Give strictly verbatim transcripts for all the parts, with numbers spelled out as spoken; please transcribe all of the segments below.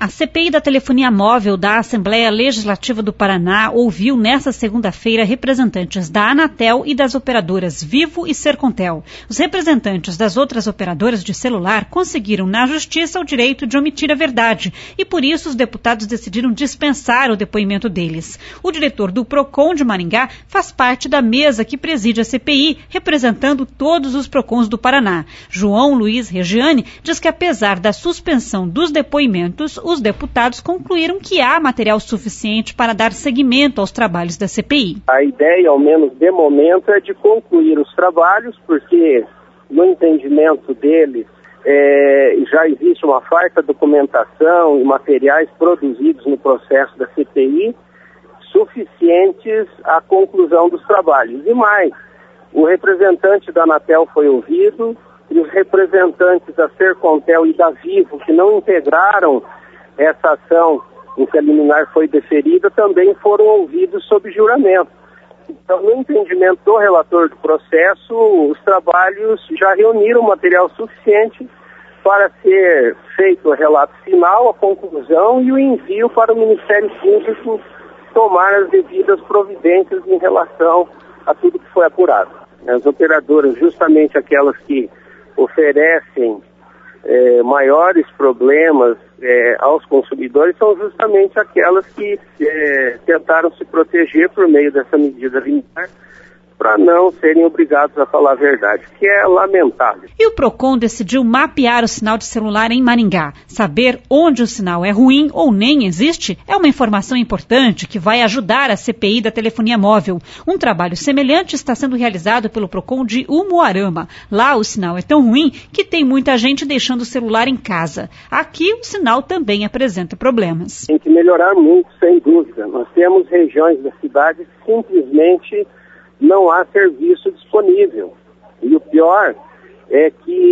A C P I da telefonia móvel da Assembleia Legislativa do Paraná ouviu nesta segunda-feira representantes da Anatel e das operadoras Vivo e Sercontel. Os representantes das outras operadoras de celular conseguiram na Justiça o direito de omitir a verdade e por isso os deputados decidiram dispensar o depoimento deles. O diretor do Procon de Maringá faz parte da mesa que preside a C P I, representando todos os Procons do Paraná. João Luiz Regiane diz que apesar da suspensão dos depoimentos, os deputados concluíram que há material suficiente para dar seguimento aos trabalhos da C P I. A ideia, ao menos de momento, é de concluir os trabalhos, porque no entendimento deles é, já existe uma farta documentação e materiais produzidos no processo da C P I suficientes à conclusão dos trabalhos. E mais, o representante da Anatel foi ouvido e os representantes da Sercontel e da Vivo, que não integraram essa ação em que a liminar foi deferida, também foram ouvidos sob juramento. Então, no entendimento do relator do processo, os trabalhos já reuniram material suficiente para ser feito o relato final, a conclusão e o envio para o Ministério Público tomar as devidas providências em relação a tudo que foi apurado. As operadoras, justamente aquelas que oferecem É, maiores problemas é, aos consumidores são justamente aquelas que é, tentaram se proteger por meio dessa medida liminar para não serem obrigados a falar a verdade, que é lamentável. E o Procon decidiu mapear o sinal de celular em Maringá. Saber onde o sinal é ruim ou nem existe é uma informação importante que vai ajudar a C P I da telefonia móvel. Um trabalho semelhante está sendo realizado pelo Procon de Umuarama. Lá o sinal é tão ruim que tem muita gente deixando o celular em casa. Aqui o sinal também apresenta problemas. Tem que melhorar muito, sem dúvida. Nós temos regiões da cidade que simplesmente não há serviço disponível. E o pior é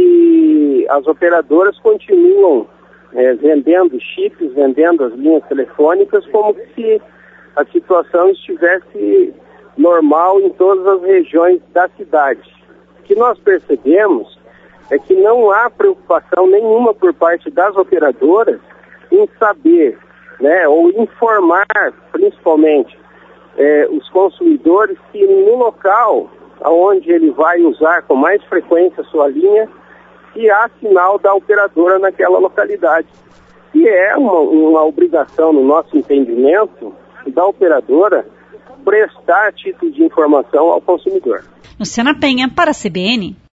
que as operadoras continuam é, vendendo chips, vendendo as linhas telefônicas como se a situação estivesse normal em todas as regiões da cidade. O que nós percebemos é que não há preocupação nenhuma por parte das operadoras em saber, né, ou informar principalmente É, os consumidores que no local onde ele vai usar com mais frequência a sua linha, se há sinal da operadora naquela localidade. E é uma, uma obrigação, no nosso entendimento, da operadora prestar título de informação ao consumidor. Luciana Penha, para a C B N.